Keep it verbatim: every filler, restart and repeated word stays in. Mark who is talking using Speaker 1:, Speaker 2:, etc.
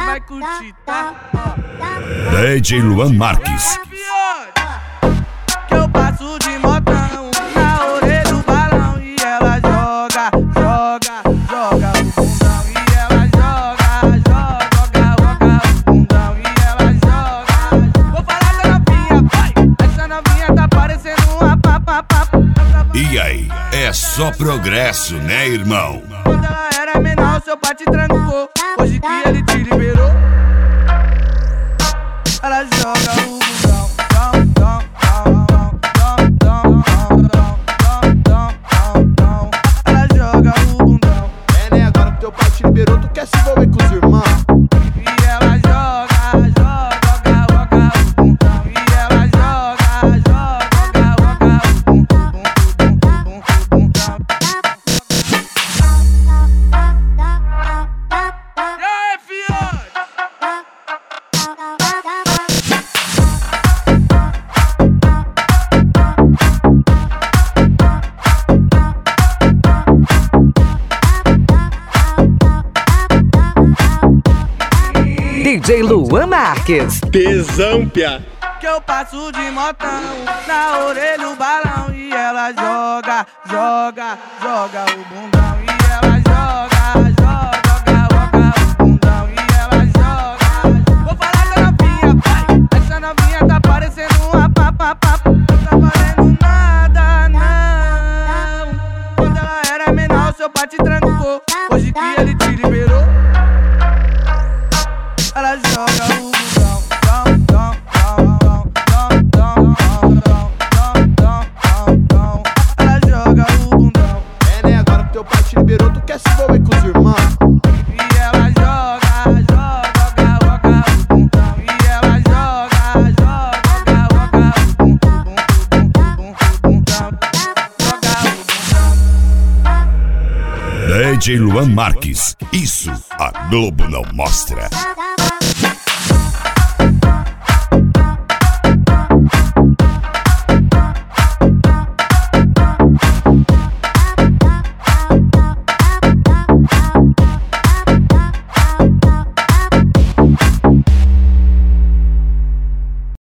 Speaker 1: vai curtir, tá?
Speaker 2: D J Luan Marques.
Speaker 1: Que eu passo de motão na orelha do balão e ela joga, joga, joga o bundão e ela joga, joga, joga o bundão e ela joga. Vou falar da novinha, vai! Essa novinha tá parecendo uma papapá.
Speaker 2: E aí, é só progresso, né, irmão?
Speaker 1: Quando ela era menor, seu pai te trancou. Hoje que ele te liberou, ela joga o bundão, dom, dom, dom, dom, dom, dom, dom, dom, dom. Ela joga o bundão.
Speaker 3: É, né? Agora que teu pai te liberou, tu quer se envolver com os irmãos?
Speaker 1: E ela joga, joga, joga o bundão. E ela joga, joga, joga o bundão, bundão, bundão. E aí, fiote?
Speaker 4: D J Luan Marques.
Speaker 3: Tesão, piá.
Speaker 1: Que eu passo de motão na orelha o balão e ela joga, joga, joga o bundão e ela joga, joga, joga o bundão e ela joga. Vou falar da novinha, vai! Essa novinha tá parecendo uma papapá. Não tá valendo nada, não. Quando ela era menor, seu pai te trancou. Hoje que ele te liberou, ela joga o bundão, dom, dom, dom, dom, dom, dom, dom, dom, dom. Ela joga o bundão.
Speaker 3: É, né? Agora que teu pai te liberou, tu quer se envolver com os irmãos?
Speaker 1: E ela joga, joga, joga o bundão. E ela joga, joga, joga o bundão, bundão, bundão. Joga o bundão.
Speaker 2: D J Luan Marques. Isso a Globo não mostra.